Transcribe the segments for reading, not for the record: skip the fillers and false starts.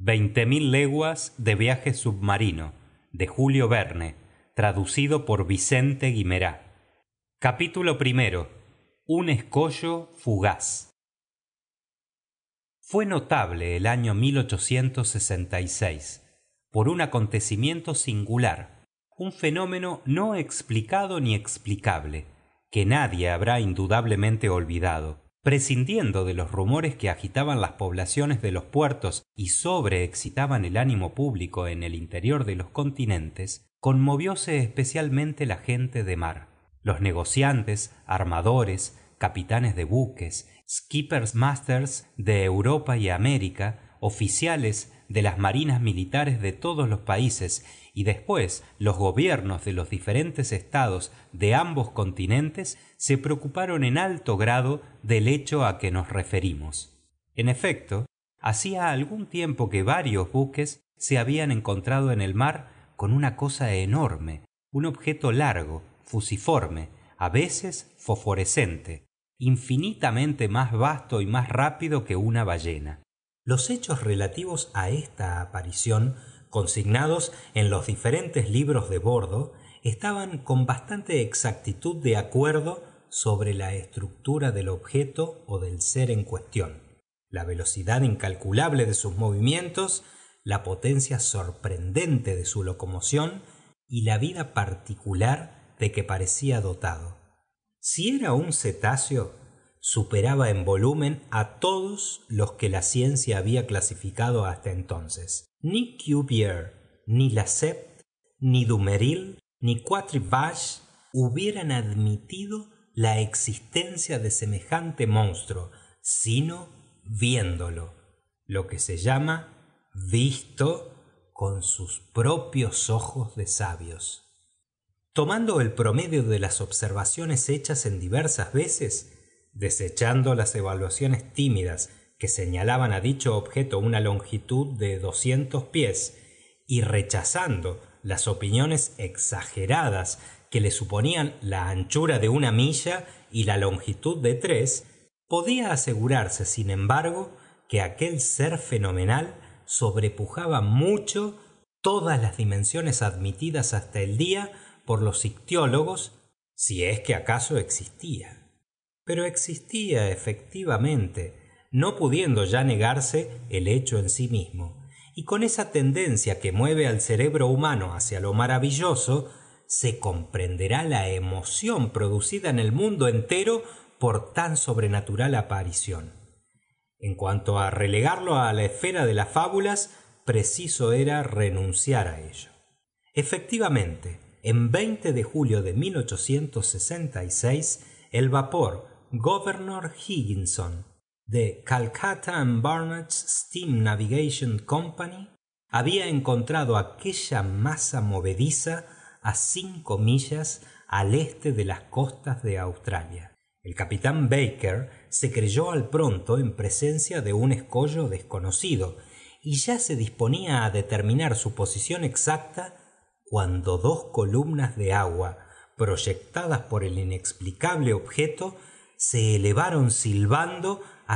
20.000 leguas de viaje submarino, de Julio Verne, traducido por Vicente Guimerá. Capítulo primero. Un escollo fugaz. Fue notable el año 1866 por un acontecimiento singular, un fenómeno no explicado ni explicable, que nadie habrá indudablemente olvidado. Prescindiendo de los rumores que agitaban las poblaciones de los puertos y sobreexcitaban el ánimo público en el interior de los continentes, conmovióse especialmente la gente de mar. Los negociantes, armadores, capitanes de buques, skippers masters de Europa y América, oficiales de las marinas militares de todos los países y después los gobiernos de los diferentes estados de ambos continentes se preocuparon en alto grado del hecho a que nos referimos. En efecto, hacía algún tiempo que varios buques se habían encontrado en el mar con una cosa enorme, un objeto largo, fusiforme, a veces fosforescente, infinitamente más vasto y más rápido que una ballena. Los hechos relativos a esta aparición, consignados en los diferentes libros de bordo, estaban con bastante exactitud de acuerdo sobre la estructura del objeto o del ser en cuestión, la velocidad incalculable de sus movimientos, la potencia sorprendente de su locomoción y la vida particular de que parecía dotado. Si era un cetáceo, superaba en volumen a todos los que la ciencia había clasificado hasta entonces. Ni Cuvier, ni Lesseps, ni Dumeril, ni Quatrefages hubieran admitido la existencia de semejante monstruo, sino viéndolo, lo que se llama visto con sus propios ojos de sabios. Tomando el promedio de las observaciones hechas en diversas veces, desechando las evaluaciones tímidas que señalaban a dicho objeto una longitud de 200 pies y rechazando las opiniones exageradas que le suponían la anchura de 1 milla y la longitud de 3, podía asegurarse, sin embargo, que aquel ser fenomenal sobrepujaba mucho todas las dimensiones admitidas hasta el día por los ictiólogos, si es que acaso existía. Pero existía efectivamente, no pudiendo ya negarse el hecho en sí mismo, y con esa tendencia que mueve al cerebro humano hacia lo maravilloso, se comprenderá la emoción producida en el mundo entero por tan sobrenatural aparición. En cuanto a relegarlo a la esfera de las fábulas, preciso era renunciar a ello. Efectivamente, en 20 de julio de 1866, el vapor Governor Higginson de Calcutta and Barnard's Steam Navigation Company había encontrado aquella masa movediza a 5 millas al este de las costas de Australia. El capitán Baker se creyó al pronto en presencia de un escollo desconocido y ya se disponía a determinar su posición exacta cuando 2 columnas de agua proyectadas por el inexplicable objeto se elevaron silbando a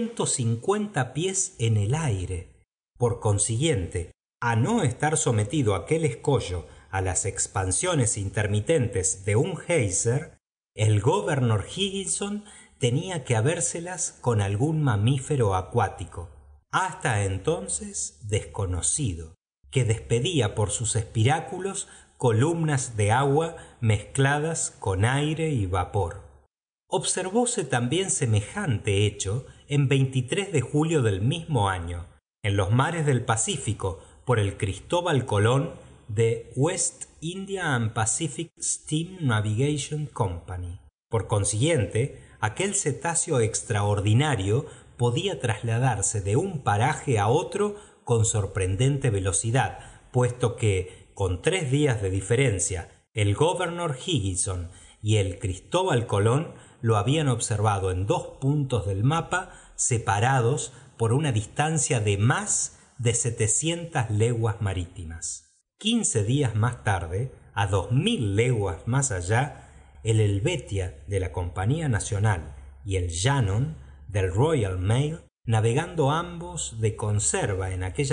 150 pies en el aire. Por consiguiente, a no estar sometido aquel escollo a las expansiones intermitentes de un geyser, el Governor Higginson tenía que habérselas con algún mamífero acuático, hasta entonces desconocido, que despedía por sus espiráculos columnas de agua mezcladas con aire y vapor. Observóse también semejante hecho en 23 de julio del mismo año, en los mares del Pacífico, por el Cristóbal Colón de West India and Pacific Steam Navigation Company. Por consiguiente, aquel cetáceo extraordinario podía trasladarse de un paraje a otro con sorprendente velocidad, puesto que, con 3 días de diferencia, el Governor Higginson y el Cristóbal Colón lo habían observado en 2 puntos del mapa separados por una distancia de más de 700 leguas marítimas. 15 días más tarde, a 2000 leguas más allá, el Helvetia de la Compañía Nacional y el Shannon del Royal Mail, navegando ambos de conserva en aquella